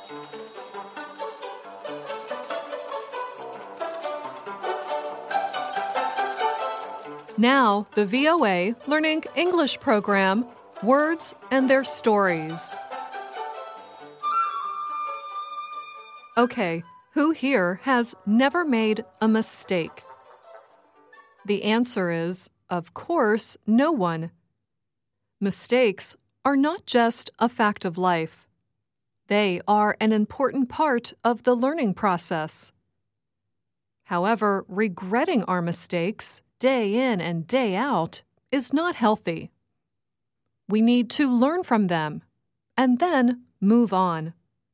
Now, the VOA Learning English program, Words and Their Stories. Okay, who here has never made a mistake? The answer is, of course, no one. Mistakes are not just a fact of life. They are an important part of the learning process. However, regretting our mistakes day in and day out is not healthy. We need to learn from them and then move on.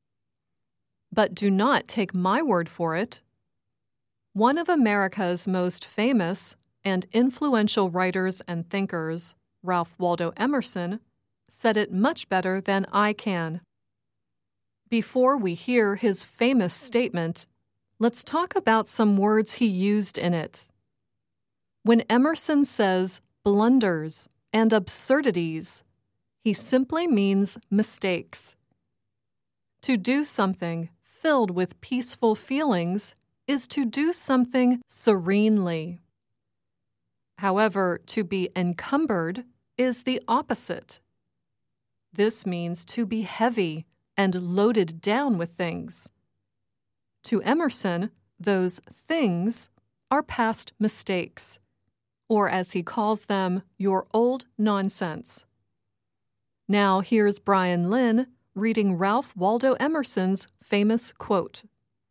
But do not take my word for it. One of America's most famous and influential writers and thinkers, Ralph Waldo Emerson, said it much better than I can. Before we hear his famous statement, let's talk about some words he used in it. When Emerson says blunders and absurdities, he simply means mistakes. To do something filled with peaceful feelings is to do something serenely. However, to be encumbered is the opposite. This means to be heavy and loaded down with things. To Emerson, those things are past mistakes, or as he calls them, your old nonsense. Now here's Brian Lynn reading Ralph Waldo Emerson's famous quote.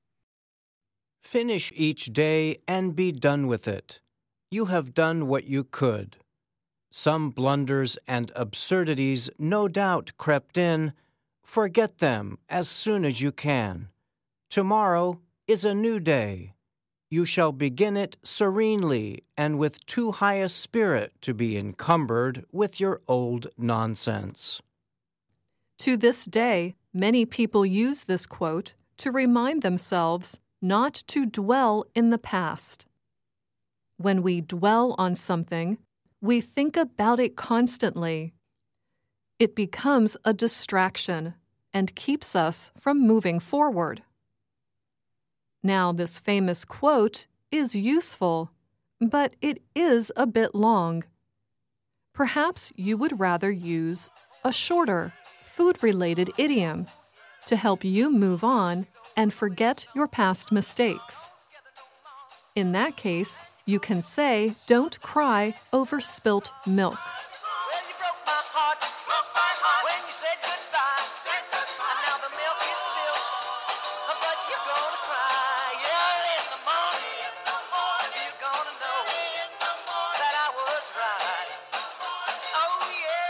Finish each day and be done with it. You have done what you could. Some blunders and absurdities no doubt crept in. Forget them as soon as you can. Tomorrow is a new day. You shall begin it serenely and with too high a spirit to be encumbered with your old nonsense. To this day, many people use this quote to remind themselves not to dwell in the past. When we dwell on something, we think about it constantly. It becomes a distraction and keeps us from moving forward. Now, this famous quote is useful, but it is a bit long. Perhaps you would rather use a shorter, food-related idiom to help you move on and forget your past mistakes. In that case, you can say, "Don't cry over spilt milk." Well, you broke my heart when you said goodbye. And now the milk is spilt, but you're gonna cry. Yeah, in the morning, you're gonna know that I was right. Oh,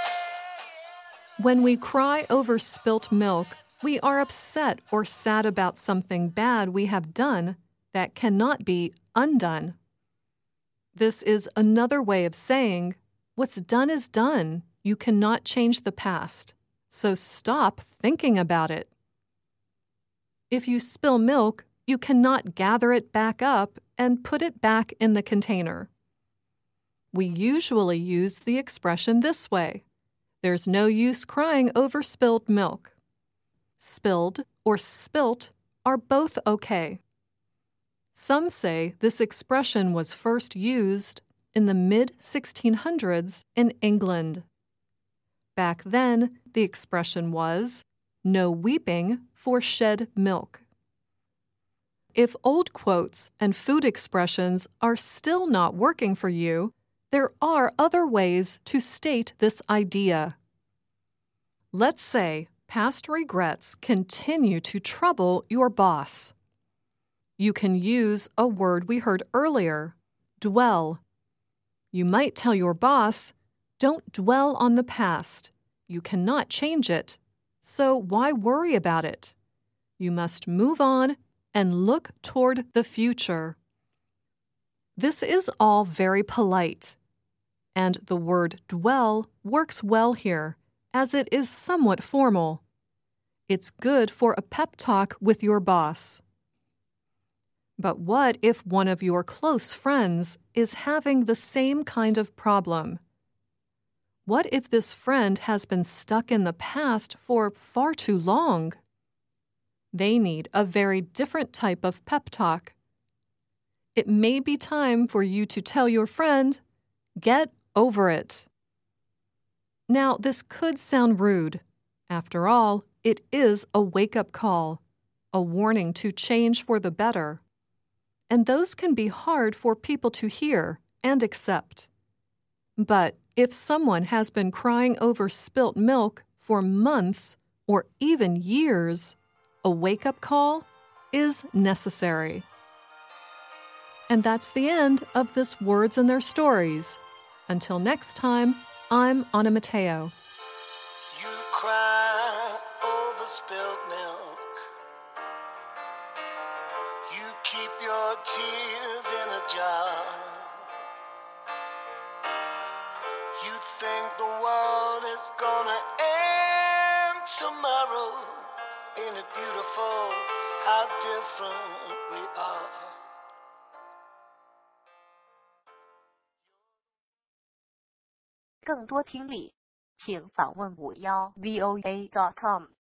yeah. When we cry over spilt milk, we are upset or sad about something bad we have done that cannot be undone. This is another way of saying, what's done is done. You cannot change the past, so stop thinking about it. If you spill milk, you cannot gather it back up and put it back in the container. We usually use the expression this way: there's no use crying over spilled milk. Spilled or spilt are both okay. Some say this expression was first used in the mid-1600s in England. Back then, the expression was, "No weeping for shed milk." If old quotes and food expressions are still not working for you, there are other ways to state this idea. Let's say past regrets continue to trouble your boss. You can use a word we heard earlier, dwell. You might tell your boss, "Don't dwell on the past. You cannot change it, so why worry about it? You must move on and look toward the future." This is all very polite, and the word dwell works well here, as it is somewhat formal. It's good for a pep talk with your boss. But what if one of your close friends is having the same kind of problem? What if this friend has been stuck in the past for far too long? They need a very different type of pep talk. It may be time for you to tell your friend, "Get over it." Now, this could sound rude. After all, it is a wake-up call, a warning to change for the better. And those can be hard for people to hear and accept. But if someone has been crying over spilt milk for months or even years, a wake-up call is necessary. And that's the end of this Words and Their Stories. Until next time, I'm Anna Mateo. You cry over spilled milk. You keep your tears in a jar. You think the world is gonna end tomorrow. Ain't it beautiful how different we are? 更多听力，请访问51voa.com。